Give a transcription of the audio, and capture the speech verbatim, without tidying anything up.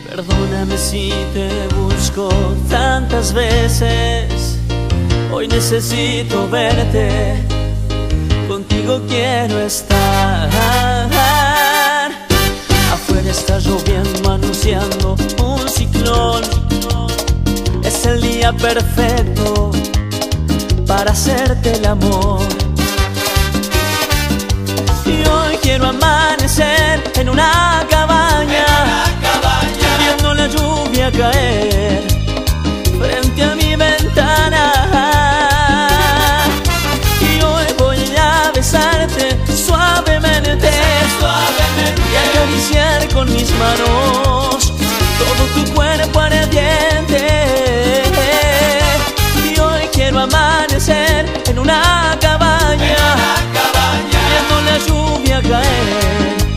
Perdóname si te busco tantas veces. Hoy necesito verte, contigo quiero estar. Afuera está lloviendo, anunciando un ciclón. Es el día perfecto para hacerte el amor. Y hoy quiero amanecer en una cabaña, viendo la lluvia caer frente a mi ventana. Y hoy voy a besarte suavemente, suavemente, y acariciar con mis manos todo tu cuerpo ardiente. Y hoy quiero amanecer en una cabaña, viendo la lluvia caer